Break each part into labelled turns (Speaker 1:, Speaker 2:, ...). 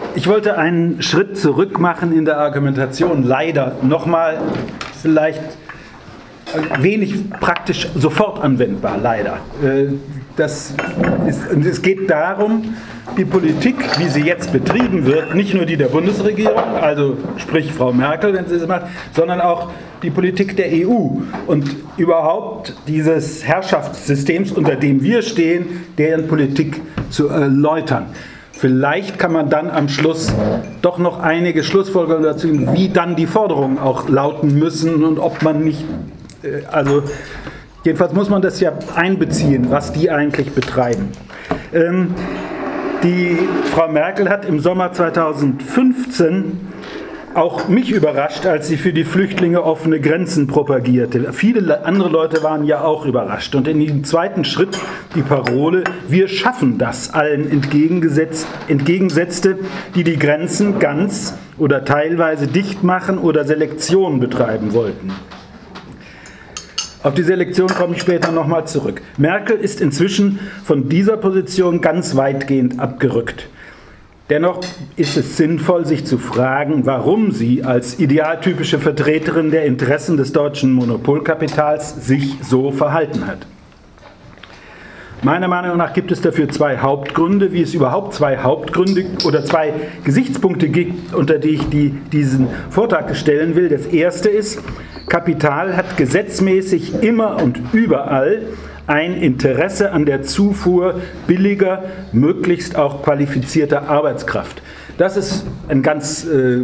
Speaker 1: Ich wollte einen Schritt zurück machen in der Argumentation, leider nochmal vielleicht wenig praktisch sofort anwendbar, leider. Es geht darum, die Politik, wie sie jetzt betrieben wird, nicht nur die der Bundesregierung, also sprich Frau Merkel, wenn sie das macht, sondern auch die Politik der EU und überhaupt dieses Herrschaftssystems, unter dem wir stehen, deren Politik zu erläutern. Vielleicht kann man dann am Schluss doch noch einige Schlussfolgerungen dazu geben, wie dann die Forderungen auch lauten müssen und ob man nicht, also jedenfalls muss man das ja einbeziehen, was die eigentlich betreiben. Die Frau Merkel hat im Sommer 2015 auch mich überrascht, als sie für die Flüchtlinge offene Grenzen propagierte. Viele andere Leute waren ja auch überrascht. Und in dem zweiten Schritt die Parole, wir schaffen das, allen entgegensetzte, die die Grenzen ganz oder teilweise dicht machen oder Selektion betreiben wollten. Auf die Selektion komme ich später nochmal zurück. Merkel ist inzwischen von dieser Position ganz weitgehend abgerückt. Dennoch ist es sinnvoll, sich zu fragen, warum sie als idealtypische Vertreterin der Interessen des deutschen Monopolkapitals sich so verhalten hat. Meiner Meinung nach gibt es dafür zwei Hauptgründe, wie es überhaupt zwei Hauptgründe oder zwei Gesichtspunkte gibt, unter die ich diesen Vortrag stellen will. Das erste ist, Kapital hat gesetzmäßig immer und überall ein Interesse an der Zufuhr billiger, möglichst auch qualifizierter Arbeitskraft. Das ist ein ganz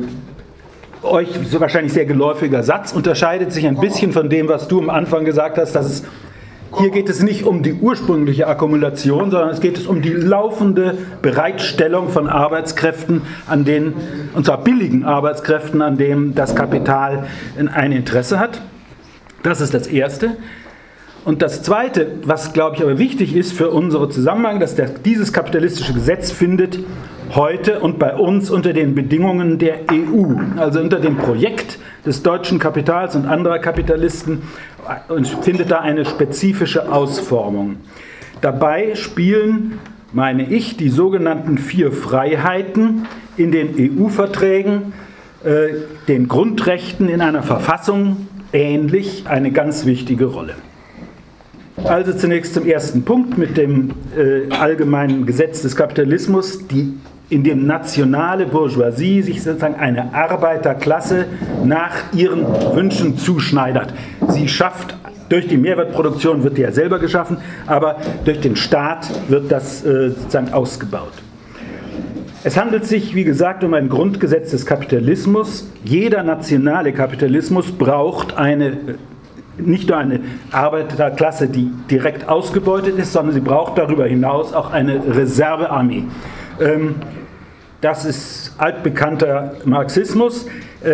Speaker 1: euch so wahrscheinlich sehr geläufiger Satz, unterscheidet sich ein bisschen von dem, was du am Anfang gesagt hast, dass es hier geht es nicht um die ursprüngliche Akkumulation, sondern es geht um die laufende Bereitstellung von Arbeitskräften, und zwar billigen Arbeitskräften, an denen das Kapital ein Interesse hat. Das ist das Erste. Und das Zweite, was, glaube ich, aber wichtig ist für unseren Zusammenhang, dass dieses kapitalistische Gesetz findet heute und bei uns unter den Bedingungen der EU, also unter dem Projekt des deutschen Kapitals und anderer Kapitalisten, und findet da eine spezifische Ausformung. Dabei spielen, meine ich, die sogenannten 4 Freiheiten in den EU-Verträgen, den Grundrechten in einer Verfassung ähnlich, eine ganz wichtige Rolle. Also zunächst zum ersten Punkt mit dem allgemeinen Gesetz des Kapitalismus, in dem nationale Bourgeoisie sich sozusagen eine Arbeiterklasse nach ihren Wünschen zuschneidert. Sie schafft, durch die Mehrwertproduktion wird die ja selber geschaffen, aber durch den Staat wird das sozusagen ausgebaut. Es handelt sich, wie gesagt, um ein Grundgesetz des Kapitalismus. Jeder nationale Kapitalismus braucht nicht nur eine Arbeiterklasse, die direkt ausgebeutet ist, sondern sie braucht darüber hinaus auch eine Reservearmee. Das ist altbekannter Marxismus.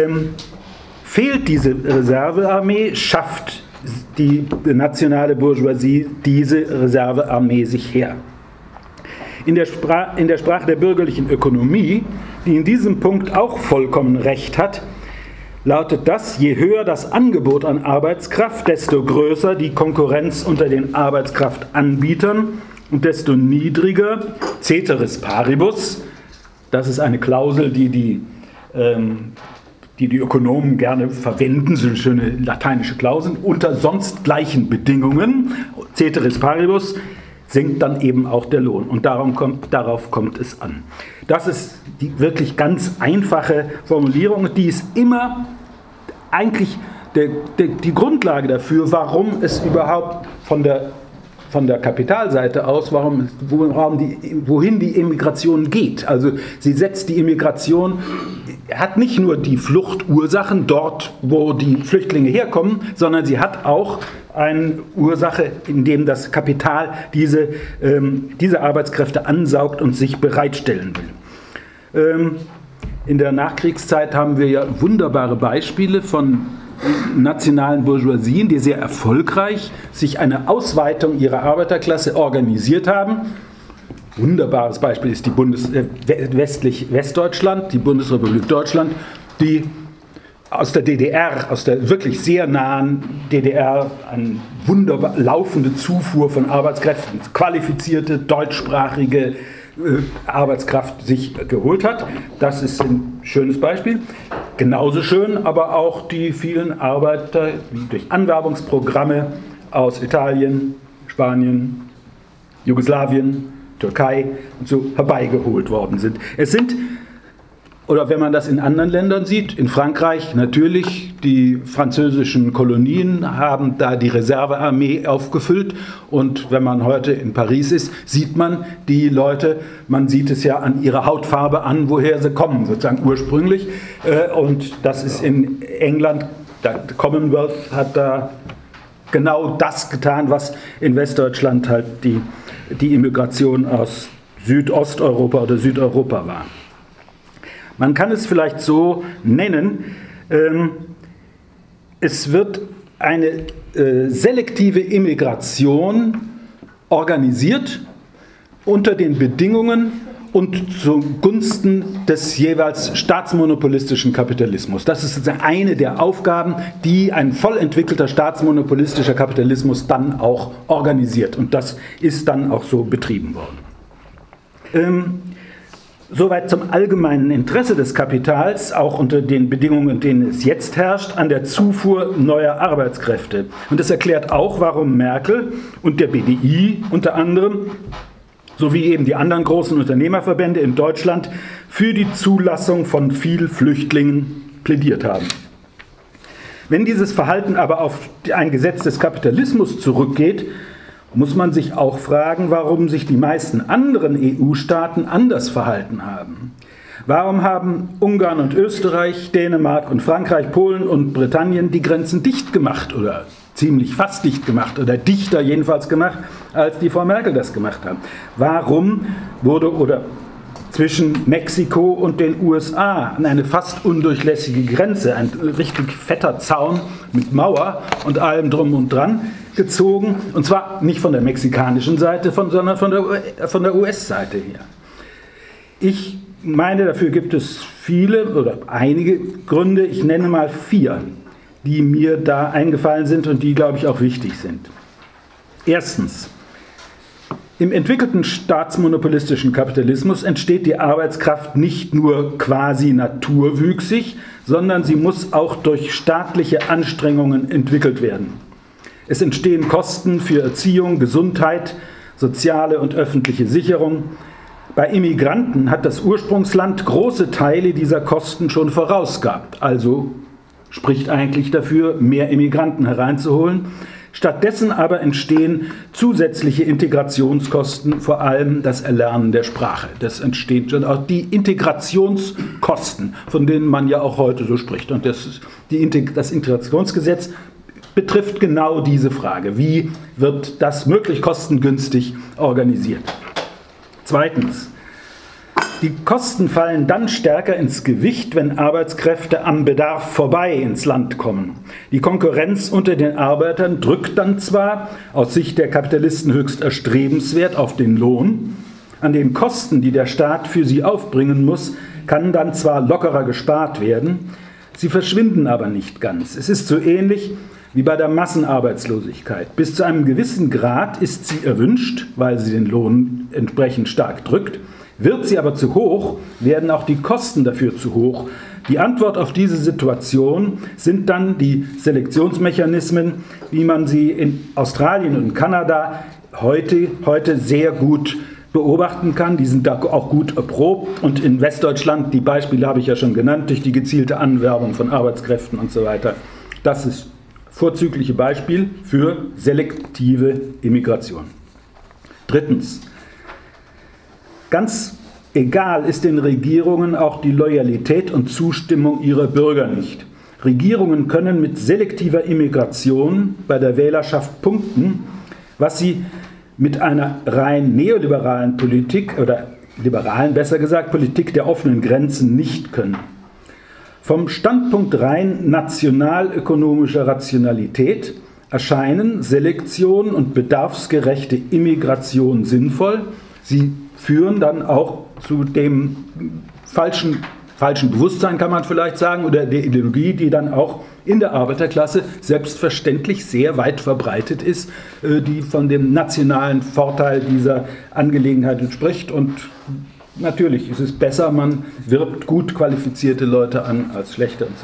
Speaker 1: Fehlt diese Reservearmee, schafft die nationale Bourgeoisie diese Reservearmee sich her. In der Sprache der bürgerlichen Ökonomie, die in diesem Punkt auch vollkommen recht hat, lautet das: Je höher das Angebot an Arbeitskraft, desto größer die Konkurrenz unter den Arbeitskraftanbietern und desto niedriger, ceteris paribus, das ist eine Klausel, die Ökonomen gerne verwenden, so eine schöne lateinische Klausel, unter sonst gleichen Bedingungen, ceteris paribus, sinkt dann eben auch der Lohn. Und darauf kommt es an. Das ist die wirklich ganz einfache Formulierung, die ist immer eigentlich die Grundlage dafür, warum es überhaupt von der Kapitalseite aus, wohin die Immigration geht. Also sie setzt die Immigration, hat nicht nur die Fluchtursachen dort, wo die Flüchtlinge herkommen, sondern sie hat auch eine Ursache, in dem das Kapital diese Arbeitskräfte ansaugt und sich bereitstellen will. In der Nachkriegszeit haben wir ja wunderbare Beispiele von nationalen Bourgeoisien, die sehr erfolgreich sich eine Ausweitung ihrer Arbeiterklasse organisiert haben. Wunderbares Beispiel ist die Westdeutschland, die Bundesrepublik Deutschland, die aus der DDR, aus der wirklich sehr nahen DDR, eine wunderbar laufende Zufuhr von Arbeitskräften, qualifizierte, deutschsprachige, Arbeitskraft sich geholt hat. Das ist ein schönes Beispiel. Genauso schön aber auch die vielen Arbeiter, die durch Anwerbungsprogramme aus Italien, Spanien, Jugoslawien, Türkei und so herbeigeholt worden sind. Es sind, oder wenn man das in anderen Ländern sieht, in Frankreich natürlich, die französischen Kolonien haben da die Reservearmee aufgefüllt, und wenn man heute in Paris ist, sieht man die Leute, man sieht es ja an ihrer Hautfarbe an, woher sie kommen, sozusagen ursprünglich, und das ist in England, der Commonwealth hat da genau das getan, was in Westdeutschland halt die Immigration aus Südosteuropa oder Südeuropa war. Man kann es vielleicht so nennen, es wird eine selektive Immigration organisiert unter den Bedingungen und zugunsten des jeweils staatsmonopolistischen Kapitalismus. Das ist eine der Aufgaben, die ein voll entwickelter staatsmonopolistischer Kapitalismus dann auch organisiert. Und das ist dann auch so betrieben worden. Soweit zum allgemeinen Interesse des Kapitals, auch unter den Bedingungen, in denen es jetzt herrscht, an der Zufuhr neuer Arbeitskräfte. Und das erklärt auch, warum Merkel und der BDI unter anderem, sowie eben die anderen großen Unternehmerverbände in Deutschland, für die Zulassung von viel Flüchtlingen plädiert haben. Wenn dieses Verhalten aber auf ein Gesetz des Kapitalismus zurückgeht, muss man sich auch fragen, warum sich die meisten anderen EU-Staaten anders verhalten haben. Warum haben Ungarn und Österreich, Dänemark und Frankreich, Polen und Britannien die Grenzen dicht gemacht oder ziemlich fast dicht gemacht oder dichter jedenfalls gemacht, als die Frau Merkel das gemacht hat? Warum wurde oder zwischen Mexiko und den USA eine fast undurchlässige Grenze, ein richtig fetter Zaun mit Mauer und allem drum und dran gezogen, und zwar nicht von der mexikanischen Seite, sondern von der US-Seite her. Ich meine, dafür gibt es viele oder einige Gründe, ich nenne mal 4, die mir da eingefallen sind und die, glaube ich, auch wichtig sind. Erstens: Im entwickelten staatsmonopolistischen Kapitalismus entsteht die Arbeitskraft nicht nur quasi naturwüchsig, sondern sie muss auch durch staatliche Anstrengungen entwickelt werden. Es entstehen Kosten für Erziehung, Gesundheit, soziale und öffentliche Sicherung. Bei Immigranten hat das Ursprungsland große Teile dieser Kosten schon vorausgehabt, also spricht eigentlich dafür, mehr Immigranten hereinzuholen. Stattdessen aber entstehen zusätzliche Integrationskosten, vor allem das Erlernen der Sprache. Das entsteht schon auch die Integrationskosten, von denen man ja auch heute so spricht. Und das Integrationsgesetz betrifft genau diese Frage. Wie wird das möglichst kostengünstig organisiert? Zweitens: Die Kosten fallen dann stärker ins Gewicht, wenn Arbeitskräfte am Bedarf vorbei ins Land kommen. Die Konkurrenz unter den Arbeitern drückt dann zwar, aus Sicht der Kapitalisten höchst erstrebenswert, auf den Lohn. An den Kosten, die der Staat für sie aufbringen muss, kann dann zwar lockerer gespart werden, sie verschwinden aber nicht ganz. Es ist so ähnlich wie bei der Massenarbeitslosigkeit. Bis zu einem gewissen Grad ist sie erwünscht, weil sie den Lohn entsprechend stark drückt. Wird sie aber zu hoch, werden auch die Kosten dafür zu hoch. Die Antwort auf diese Situation sind dann die Selektionsmechanismen, wie man sie in Australien und Kanada heute sehr gut beobachten kann. Die sind da auch gut erprobt, und in Westdeutschland, die Beispiele habe ich ja schon genannt, durch die gezielte Anwerbung von Arbeitskräften und so weiter. Das ist vorzügliche Beispiel für selektive Immigration. Drittens: Ganz egal ist den Regierungen auch die Loyalität und Zustimmung ihrer Bürger nicht. Regierungen können mit selektiver Immigration bei der Wählerschaft punkten, was sie mit einer rein neoliberalen Politik, oder liberalen besser gesagt, Politik der offenen Grenzen nicht können. Vom Standpunkt rein nationalökonomischer Rationalität erscheinen Selektion und bedarfsgerechte Immigration sinnvoll. Sie führen dann auch zu dem falschen falschen Bewusstsein, kann man vielleicht sagen, oder der Ideologie, die dann auch in der Arbeiterklasse selbstverständlich sehr weit verbreitet ist, die von dem nationalen Vorteil dieser Angelegenheit spricht. Und natürlich ist es besser, man wirbt gut qualifizierte Leute an als schlechte und so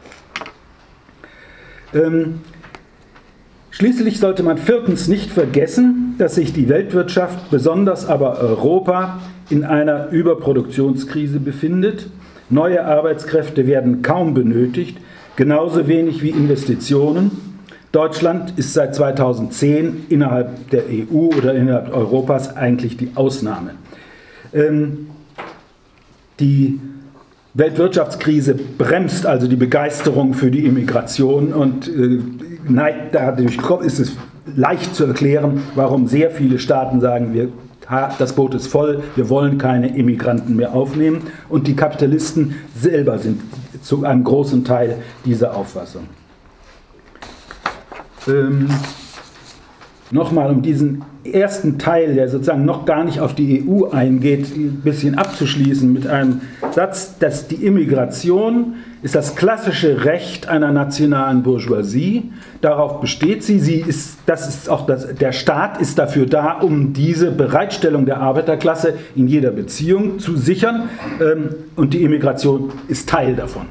Speaker 1: weiter. Schließlich sollte man viertens nicht vergessen, dass sich die Weltwirtschaft, besonders aber Europa, in einer Überproduktionskrise befindet. Neue Arbeitskräfte werden kaum benötigt, genauso wenig wie Investitionen. Deutschland ist seit 2010 innerhalb der EU oder innerhalb Europas eigentlich die Ausnahme. Die Weltwirtschaftskrise bremst also die Begeisterung für die Immigration und dadurch ist es leicht zu erklären, warum sehr viele Staaten sagen, das Boot ist voll, wir wollen keine Immigranten mehr aufnehmen. Und die Kapitalisten selber sind zu einem großen Teil dieser Auffassung. Nochmal, um diesen ersten Teil, der sozusagen noch gar nicht auf die EU eingeht, ein bisschen abzuschließen mit einem Satz, dass die Immigration ist das klassische Recht einer nationalen Bourgeoisie. Darauf besteht sie. Der Staat ist dafür da, um diese Bereitstellung der Arbeiterklasse in jeder Beziehung zu sichern. Und die ist Teil davon.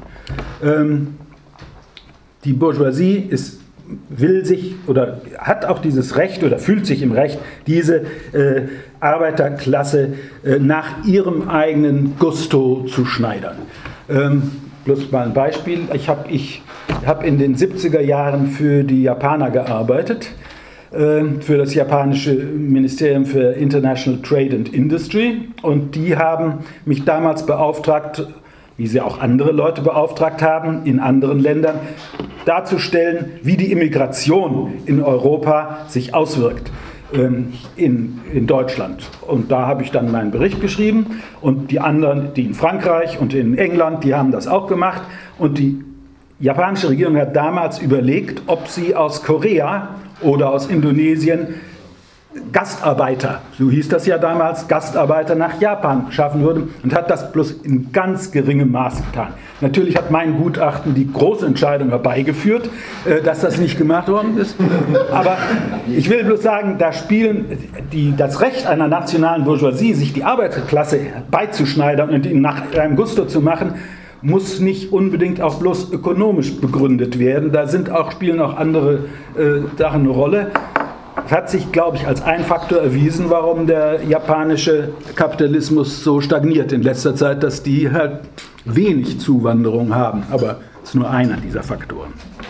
Speaker 1: Die Bourgeoisie will sich oder hat auch dieses Recht oder fühlt sich im Recht, diese Arbeiterklasse nach ihrem eigenen Gusto zu schneidern. Bloß mal ein Beispiel. Ich habe in den 70er Jahren für die Japaner gearbeitet, für das japanische Ministerium für International Trade and Industry, und die haben mich damals beauftragt, wie sie auch andere Leute beauftragt haben in anderen Ländern, darzustellen, wie die Immigration in Europa sich auswirkt in Deutschland. Und da habe ich dann meinen Bericht geschrieben, und die anderen, die in Frankreich und in England, die haben das auch gemacht. Und die japanische Regierung hat damals überlegt, ob sie aus Korea oder aus Indonesien Gastarbeiter, so hieß das ja damals, Gastarbeiter nach Japan schaffen würde, und hat das bloß in ganz geringem Maß getan. Natürlich hat mein Gutachten die große Entscheidung herbeigeführt, dass das nicht gemacht worden ist. Aber ich will bloß sagen, da spielen das Recht einer nationalen Bourgeoisie, sich die Arbeiterklasse beizuschneidern und ihn nach einem Gusto zu machen, muss nicht unbedingt auch bloß ökonomisch begründet werden. Da spielen auch andere Sachen eine Rolle. Es hat sich, glaube ich, als ein Faktor erwiesen, warum der japanische Kapitalismus so stagniert in letzter Zeit, dass die halt wenig Zuwanderung haben. Aber es ist nur einer dieser Faktoren.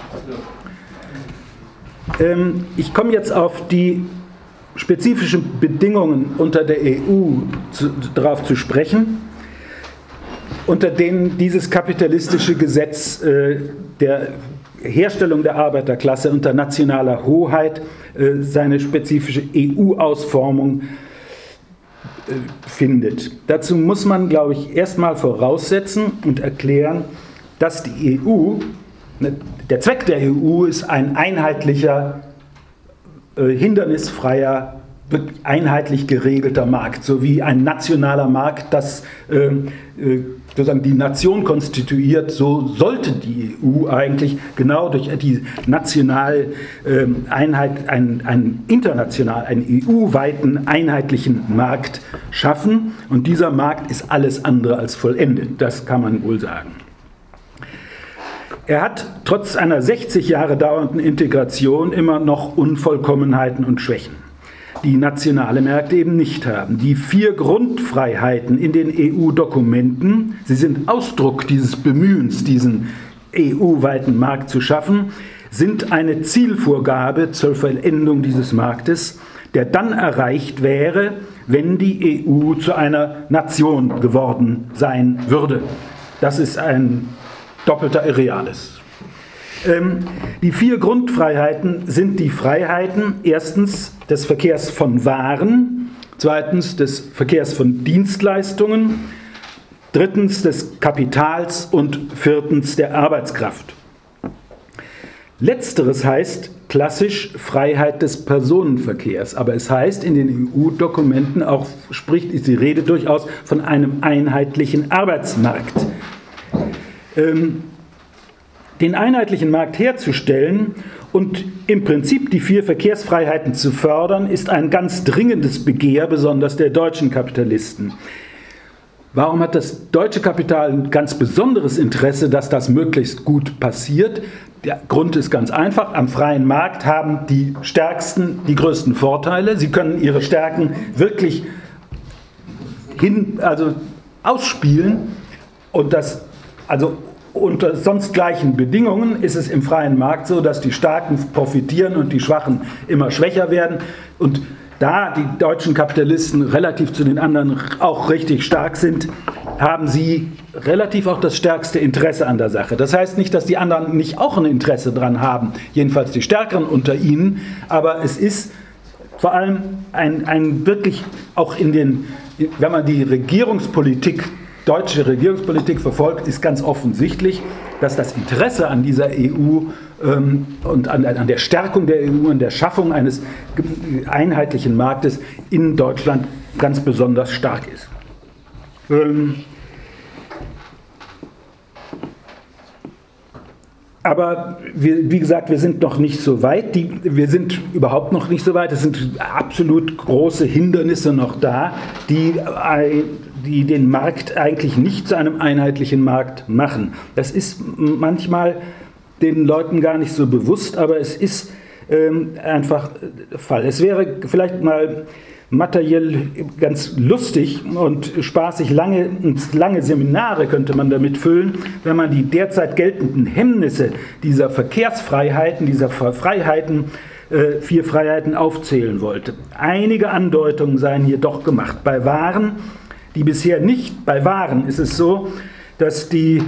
Speaker 1: Ich komme jetzt auf die spezifischen Bedingungen unter der EU darauf zu sprechen, unter denen dieses kapitalistische Gesetz der Herstellung der Arbeiterklasse unter nationaler Hoheit seine spezifische EU-Ausformung findet. Dazu muss man, glaube ich, erstmal voraussetzen und erklären, dass die EU, der Zweck der EU ist ein einheitlicher, hindernisfreier, einheitlich geregelter Markt, sowie ein nationaler Markt, das sozusagen die Nation konstituiert. So sollte die EU eigentlich genau durch die nationale Einheit einen EU-weiten einheitlichen Markt schaffen. Und dieser Markt ist alles andere als vollendet, das kann man wohl sagen. Er hat trotz einer 60 Jahre dauernden Integration immer noch Unvollkommenheiten und Schwächen, die nationale Märkte eben nicht haben. Die 4 Grundfreiheiten in den EU-Dokumenten, sie sind Ausdruck dieses Bemühens, diesen EU-weiten Markt zu schaffen, sind eine Zielvorgabe zur Vollendung dieses Marktes, der dann erreicht wäre, wenn die EU zu einer Nation geworden sein würde. Das ist ein doppelter Irreales. Die 4 Grundfreiheiten sind die Freiheiten, erstens des Verkehrs von Waren, zweitens des Verkehrs von Dienstleistungen, drittens des Kapitals und viertens der Arbeitskraft. Letzteres heißt klassisch Freiheit des Personenverkehrs, aber es heißt in den EU-Dokumenten auch, ist die Rede durchaus von einem einheitlichen Arbeitsmarkt. den einheitlichen Markt herzustellen und im Prinzip die 4 Verkehrsfreiheiten zu fördern, ist ein ganz dringendes Begehr, besonders der deutschen Kapitalisten. Warum hat das deutsche Kapital ein ganz besonderes Interesse, dass das möglichst gut passiert? Der Grund ist ganz einfach. Am freien Markt haben die Stärksten die größten Vorteile. Sie können ihre Stärken wirklich ausspielen. Und das, also unter sonst gleichen Bedingungen ist es im freien Markt so, dass die Starken profitieren und die Schwachen immer schwächer werden. Und da die deutschen Kapitalisten relativ zu den anderen auch richtig stark sind, haben sie relativ auch das stärkste Interesse an der Sache. Das heißt nicht, dass die anderen nicht auch ein Interesse daran haben, jedenfalls die Stärkeren unter ihnen, aber es ist vor allem ein wirklich auch wenn man die deutsche Regierungspolitik verfolgt, ist ganz offensichtlich, dass das Interesse an dieser EU und an der Stärkung der EU, an der Schaffung eines einheitlichen Marktes in Deutschland ganz besonders stark ist. Aber wie gesagt, wir sind noch nicht so weit. Wir sind überhaupt noch nicht so weit. Es sind absolut große Hindernisse noch da, die den Markt eigentlich nicht zu einem einheitlichen Markt machen. Das ist manchmal den Leuten gar nicht so bewusst, aber es ist einfach der Fall. Es wäre vielleicht mal materiell ganz lustig und spaßig, lange Seminare könnte man damit füllen, wenn man die derzeit geltenden Hemmnisse dieser Verkehrsfreiheiten, dieser Freiheiten, 4 Freiheiten aufzählen wollte. Einige Andeutungen seien jedoch gemacht. Bei Waren ist es so, dass die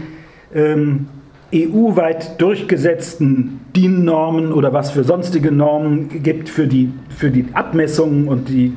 Speaker 1: EU-weit durchgesetzten DIN-Normen oder was für sonstige Normen gibt für die Abmessungen und wie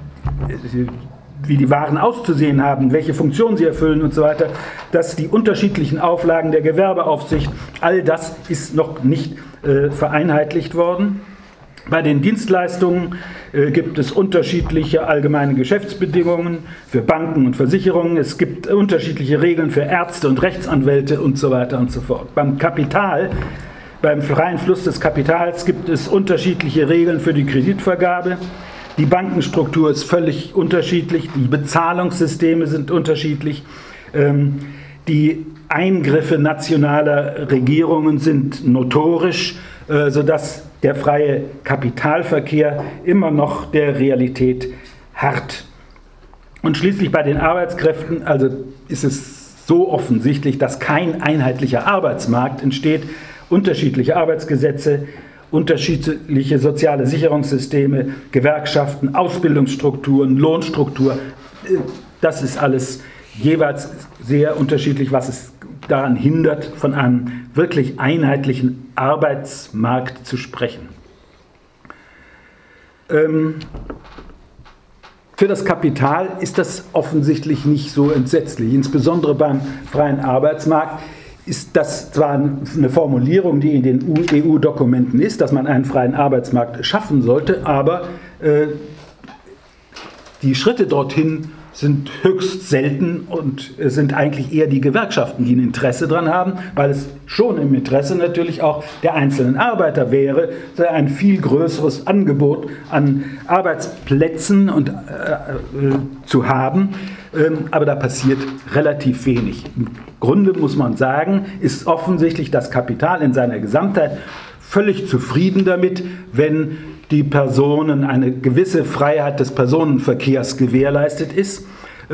Speaker 1: die Waren auszusehen haben, welche Funktionen sie erfüllen und so weiter, dass die unterschiedlichen Auflagen der Gewerbeaufsicht, all das ist noch nicht vereinheitlicht worden. Bei den Dienstleistungen gibt es unterschiedliche allgemeine Geschäftsbedingungen für Banken und Versicherungen. Es gibt unterschiedliche Regeln für Ärzte und Rechtsanwälte und so weiter und so fort. Beim Kapital, beim freien Fluss des Kapitals gibt es unterschiedliche Regeln für die Kreditvergabe. Die Bankenstruktur ist völlig unterschiedlich, die Bezahlungssysteme sind unterschiedlich, die Eingriffe nationaler Regierungen sind notorisch, sodass der freie Kapitalverkehr immer noch der Realität harrt. Und schließlich bei den Arbeitskräften, also ist es so offensichtlich, dass kein einheitlicher Arbeitsmarkt entsteht, unterschiedliche Arbeitsgesetze, unterschiedliche soziale Sicherungssysteme, Gewerkschaften, Ausbildungsstrukturen, Lohnstruktur, das ist alles jeweils sehr unterschiedlich, was es daran hindert, von einem wirklich einheitlichen Arbeitsmarkt zu sprechen. Für das Kapital ist das offensichtlich nicht so entsetzlich, insbesondere beim freien Arbeitsmarkt. Ist das zwar eine Formulierung, die in den EU-Dokumenten ist, dass man einen freien Arbeitsmarkt schaffen sollte, aber die Schritte dorthin sind höchst selten und es sind eigentlich eher die Gewerkschaften, die ein Interesse daran haben, weil es schon im Interesse natürlich auch der einzelnen Arbeiter wäre, ein viel größeres Angebot an Arbeitsplätzen zu haben. Aber da passiert relativ wenig. Im Grunde muss man sagen, ist offensichtlich das Kapital in seiner Gesamtheit völlig zufrieden damit, wenn die Personen eine gewisse Freiheit des Personenverkehrs gewährleistet ist.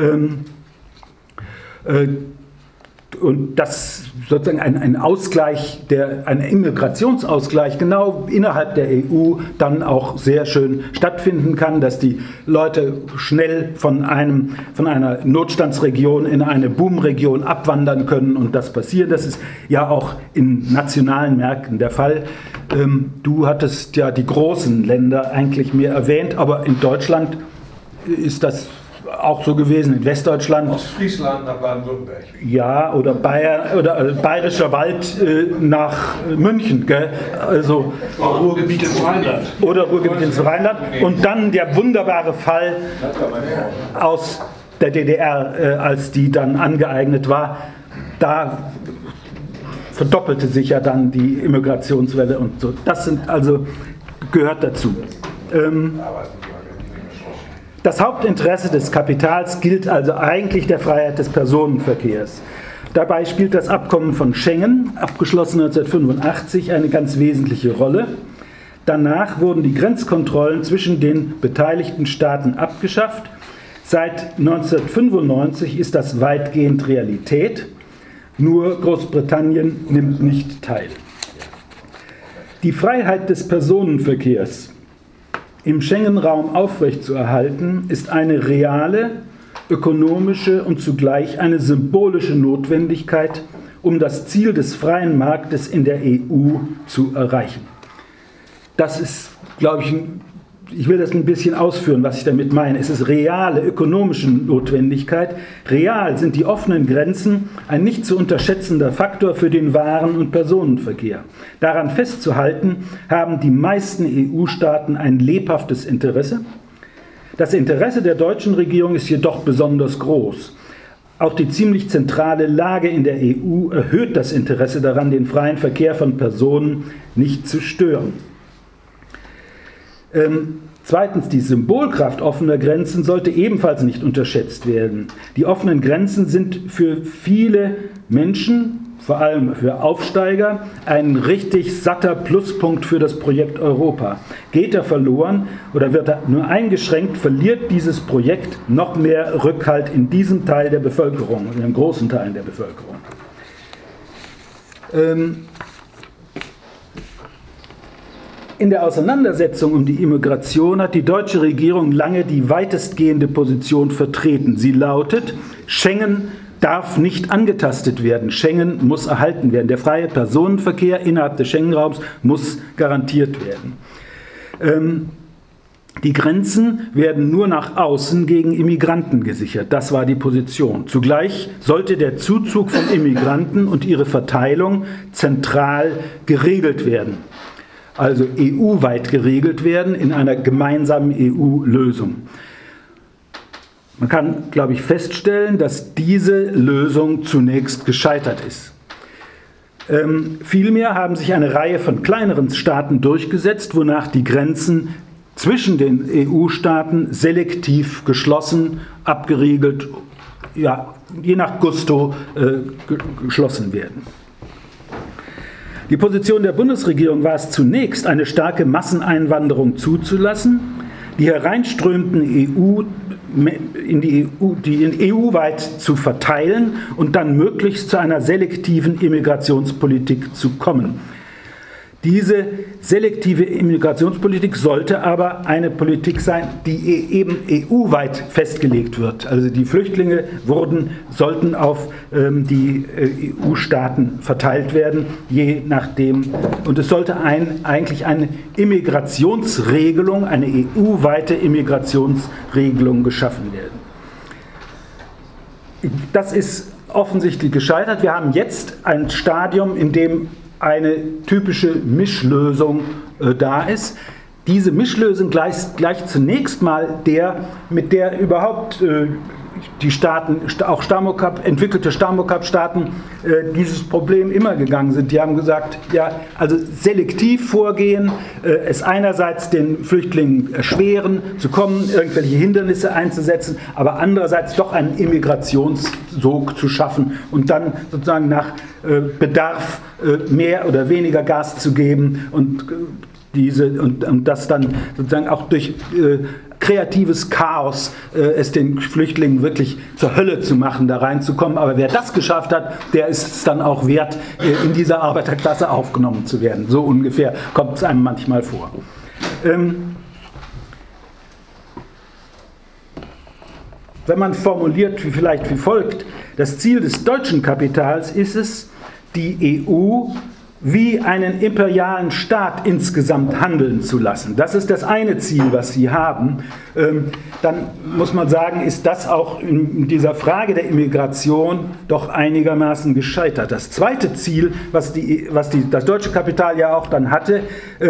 Speaker 1: Und dass sozusagen ein Ausgleich, ein Immigrationsausgleich genau innerhalb der EU dann auch sehr schön stattfinden kann, dass die Leute schnell von einer Notstandsregion in eine Boomregion abwandern können und das passiert. Das ist ja auch in nationalen Märkten der Fall. Du hattest ja die großen Länder eigentlich mehr erwähnt, aber in Deutschland ist das auch so gewesen, in Westdeutschland.
Speaker 2: Ostfriesland nach Baden-Württemberg.
Speaker 1: Ja, oder Bayern oder Bayerischer Wald nach München. Gell? Also,
Speaker 2: Ruhrgebiet ins Rheinland.
Speaker 1: Oder Ruhrgebiet ins Rheinland. Und dann der wunderbare Fall aus der DDR, als die dann angeeignet war. Da verdoppelte sich ja dann die Immigrationswelle und so. Das gehört dazu. Das Hauptinteresse des Kapitals gilt also eigentlich der Freiheit des Personenverkehrs. Dabei spielt das Abkommen von Schengen, abgeschlossen 1985, eine ganz wesentliche Rolle. Danach wurden die Grenzkontrollen zwischen den beteiligten Staaten abgeschafft. Seit 1995 ist das weitgehend Realität. Nur Großbritannien nimmt nicht teil. Die Freiheit des Personenverkehrs im Schengen-Raum aufrechtzuerhalten, ist eine reale, ökonomische und zugleich eine symbolische Notwendigkeit, um das Ziel des freien Marktes in der EU zu erreichen. Das ist, glaube ich will das ein bisschen ausführen, was ich damit meine. Es ist reale ökonomische Notwendigkeit. Real sind die offenen Grenzen ein nicht zu unterschätzender Faktor für den Waren- und Personenverkehr. Daran festzuhalten, haben die meisten EU-Staaten ein lebhaftes Interesse. Das Interesse der deutschen Regierung ist jedoch besonders groß. Auch die ziemlich zentrale Lage in der EU erhöht das Interesse daran, den freien Verkehr von Personen nicht zu stören. Zweitens, die Symbolkraft offener Grenzen sollte ebenfalls nicht unterschätzt werden. Die offenen Grenzen sind für viele Menschen, vor allem für Aufsteiger, ein richtig satter Pluspunkt für das Projekt Europa. Geht er verloren oder wird er nur eingeschränkt, verliert dieses Projekt noch mehr Rückhalt in diesem Teil der Bevölkerung, in einem großen Teil der Bevölkerung. In der Auseinandersetzung um die Immigration hat die deutsche Regierung lange die weitestgehende Position vertreten. Sie lautet: Schengen darf nicht angetastet werden. Schengen muss erhalten werden. Der freie Personenverkehr innerhalb des Schengen-Raums muss garantiert werden. Die Grenzen werden nur nach außen gegen Immigranten gesichert. Das war die Position. Zugleich sollte der Zuzug von Immigranten und ihre Verteilung zentral geregelt werden. Also EU-weit geregelt werden in einer gemeinsamen EU-Lösung. Man kann, glaube ich, feststellen, dass diese Lösung zunächst gescheitert ist. Vielmehr haben sich eine Reihe von kleineren Staaten durchgesetzt, wonach die Grenzen zwischen den EU-Staaten selektiv geschlossen, abgeriegelt, ja, je nach Gusto geschlossen werden. Die Position der Bundesregierung war es zunächst, eine starke Masseneinwanderung zuzulassen, die hereinströmenden die EU-weit zu verteilen und dann möglichst zu einer selektiven Immigrationspolitik zu kommen. Diese selektive Immigrationspolitik sollte aber eine Politik sein, die eben EU-weit festgelegt wird. Also die Flüchtlinge sollten auf die EU-Staaten verteilt werden, je nachdem. Und es sollte eigentlich eine Immigrationsregelung, eine EU-weite Immigrationsregelung geschaffen werden. Das ist offensichtlich gescheitert. Wir haben jetzt ein Stadium, in dem eine typische Mischlösung da ist. Diese Mischlösung gleicht zunächst mal mit der überhaupt die Staaten, auch entwickelte Stamokap-Staaten, dieses Problem immer gegangen sind. Die haben gesagt, ja, also selektiv vorgehen, es einerseits den Flüchtlingen erschweren, zu kommen, irgendwelche Hindernisse einzusetzen, aber andererseits doch einen Immigrationssog zu schaffen und dann sozusagen nach Bedarf mehr oder weniger Gas zu geben und das dann sozusagen auch durch kreatives Chaos es den Flüchtlingen wirklich zur Hölle zu machen, da reinzukommen. Aber wer das geschafft hat, der ist es dann auch wert, in dieser Arbeiterklasse aufgenommen zu werden. So ungefähr kommt es einem manchmal vor. Wenn man formuliert, vielleicht wie folgt: Das Ziel des deutschen Kapitals ist es, die EU wie einen imperialen Staat insgesamt handeln zu lassen. Das ist das eine Ziel, was sie haben. Dann muss man sagen, ist das auch in dieser Frage der Immigration doch einigermaßen gescheitert. Das zweite Ziel, was das deutsche Kapital ja auch dann hatte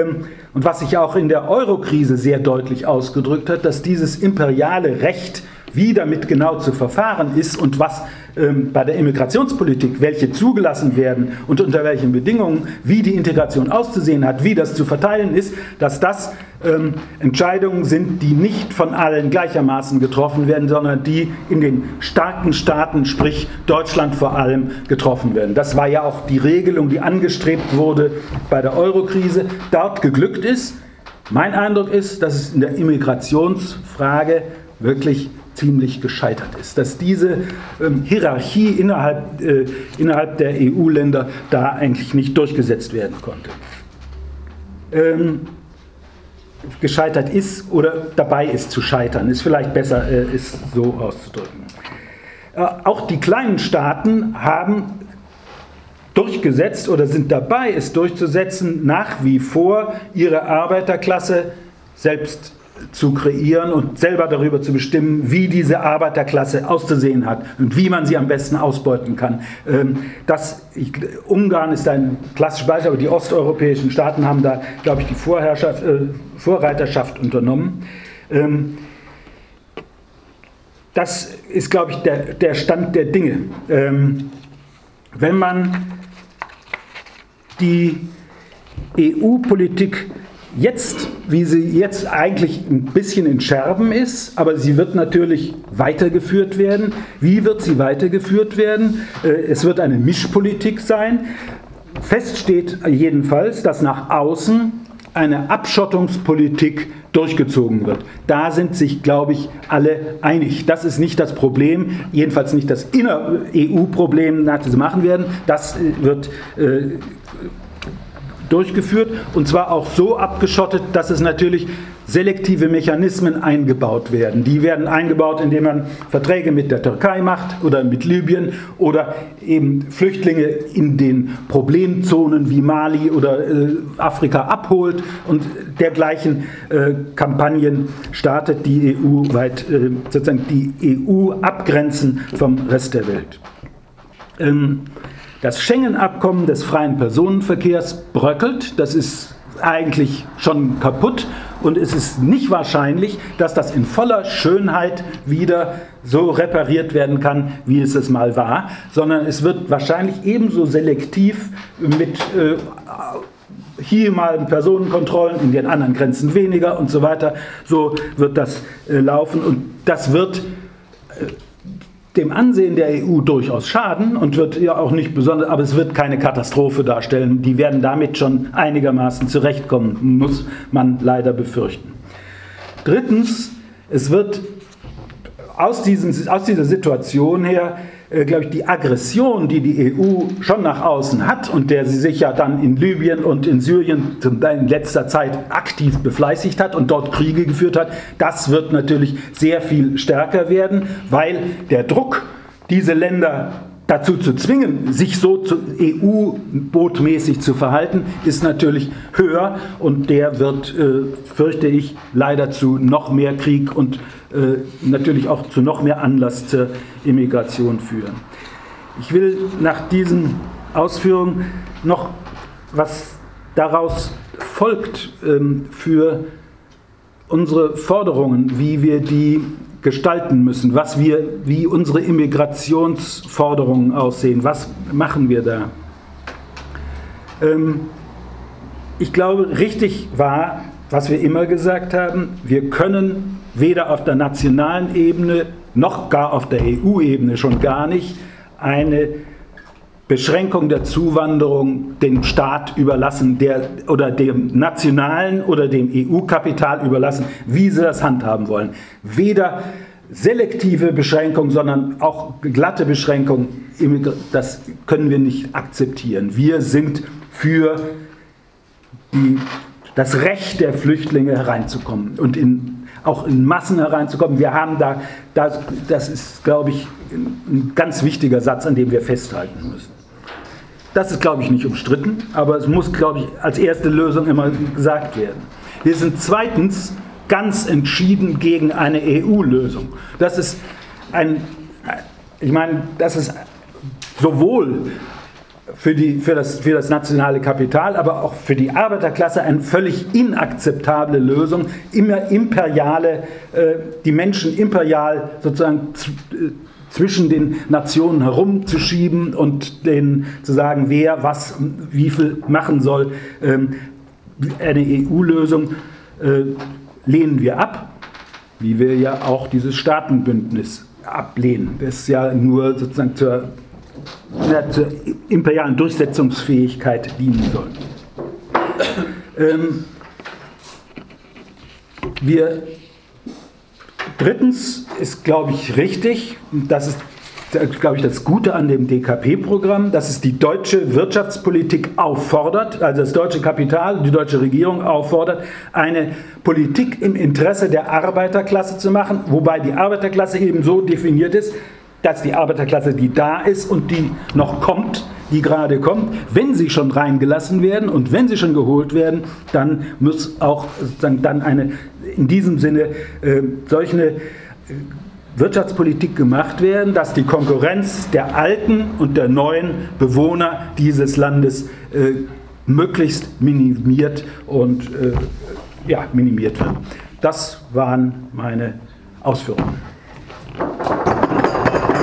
Speaker 1: und was sich auch in der Euro-Krise sehr deutlich ausgedrückt hat, dass dieses imperiale Recht wie damit genau zu verfahren ist und was bei der Immigrationspolitik, welche zugelassen werden und unter welchen Bedingungen, wie die Integration auszusehen hat, wie das zu verteilen ist, dass das Entscheidungen sind, die nicht von allen gleichermaßen getroffen werden, sondern die in den starken Staaten, sprich Deutschland vor allem, getroffen werden. Das war ja auch die Regelung, die angestrebt wurde bei der Eurokrise, dort geglückt ist. Mein Eindruck ist, dass es in der Immigrationsfrage wirklich ziemlich gescheitert ist, dass diese Hierarchie innerhalb der EU-Länder da eigentlich nicht durchgesetzt werden konnte. Gescheitert ist oder dabei ist zu scheitern, ist vielleicht besser, ist so auszudrücken. Auch die kleinen Staaten haben durchgesetzt oder sind dabei, es durchzusetzen, nach wie vor ihre Arbeiterklasse selbst zu kreieren und selber darüber zu bestimmen, wie diese Arbeiterklasse auszusehen hat und wie man sie am besten ausbeuten kann. Ungarn ist ein klassisches Beispiel, aber die osteuropäischen Staaten haben da, glaube ich, die Vorreiterschaft unternommen. Das ist, glaube ich, der Stand der Dinge. Wenn man die EU-Politik jetzt, wie sie jetzt eigentlich ein bisschen in Scherben ist, aber sie wird natürlich weitergeführt werden. Wie wird sie weitergeführt werden? Es wird eine Mischpolitik sein. Fest steht jedenfalls, dass nach außen eine Abschottungspolitik durchgezogen wird. Da sind sich, glaube ich, alle einig. Das ist nicht das Problem, jedenfalls nicht das Inner-EU-Problem, das sie machen werden. Das wird durchgeführt und zwar auch so abgeschottet, dass es natürlich selektive Mechanismen eingebaut werden. Die werden eingebaut, indem man Verträge mit der Türkei macht oder mit Libyen oder eben Flüchtlinge in den Problemzonen wie Mali oder Afrika abholt und dergleichen Kampagnen startet, die EU-weit sozusagen die EU abgrenzen vom Rest der Welt. Das Schengen-Abkommen des freien Personenverkehrs bröckelt, das ist eigentlich schon kaputt und es ist nicht wahrscheinlich, dass das in voller Schönheit wieder so repariert werden kann, wie es mal war, sondern es wird wahrscheinlich ebenso selektiv mit hier mal Personenkontrollen, in den anderen Grenzen weniger und so weiter, so wird das laufen und das wird dem Ansehen der EU durchaus schaden und wird ja auch nicht besonders, aber es wird keine Katastrophe darstellen. Die werden damit schon einigermaßen zurechtkommen, muss man leider befürchten. Drittens, es wird aus dieser Situation her, glaube ich, die Aggression, die die EU schon nach außen hat und der sie sich ja dann in Libyen und in Syrien in letzter Zeit aktiv befleißigt hat und dort Kriege geführt hat, das wird natürlich sehr viel stärker werden, weil der Druck, diese Länder dazu zu zwingen, sich so EU-botmäßig zu verhalten, ist natürlich höher und der wird, fürchte ich, leider zu noch mehr Krieg und natürlich auch zu noch mehr Anlass zur Immigration führen. Ich will nach diesen Ausführungen noch, was daraus folgt für unsere Forderungen, wie wir die gestalten müssen, wie unsere Immigrationsforderungen aussehen, was machen wir da. Ich glaube, richtig war, was wir immer gesagt haben, wir können weder auf der nationalen Ebene noch gar auf der EU-Ebene schon gar nicht eine Beschränkung der Zuwanderung dem Staat überlassen, oder dem nationalen oder dem EU-Kapital überlassen, wie sie das handhaben wollen. Weder selektive Beschränkung, sondern auch glatte Beschränkung, das können wir nicht akzeptieren. Wir sind für das Recht der Flüchtlinge hereinzukommen und auch in Massen hereinzukommen. Wir haben das ist, glaube ich, ein ganz wichtiger Satz, an dem wir festhalten müssen. Das ist, glaube ich, nicht umstritten, aber es muss, glaube ich, als erste Lösung immer gesagt werden. Wir sind zweitens ganz entschieden gegen eine EU-Lösung. Das ist sowohl für das nationale Kapital, aber auch für die Arbeiterklasse eine völlig inakzeptable Lösung, immer die Menschen imperial sozusagen zwischen den Nationen herumzuschieben und denen zu sagen, wer was wie viel machen soll. Eine EU-Lösung lehnen wir ab, wie wir ja auch dieses Staatenbündnis ablehnen, das ja nur sozusagen zur imperialen Durchsetzungsfähigkeit dienen soll. Drittens ist, glaube ich, richtig, das ist, glaube ich, das Gute an dem DKP-Programm, dass es die deutsche Wirtschaftspolitik auffordert, also das deutsche Kapital, die deutsche Regierung auffordert, eine Politik im Interesse der Arbeiterklasse zu machen, wobei die Arbeiterklasse eben so definiert ist, dass die Arbeiterklasse, die da ist und die noch kommt, die gerade kommt, wenn sie schon reingelassen werden und wenn sie schon geholt werden, dann muss auch sozusagen dann in diesem Sinne solche Wirtschaftspolitik gemacht werden, dass die Konkurrenz der alten und der neuen Bewohner dieses Landes möglichst minimiert und minimiert wird. Das waren meine Ausführungen.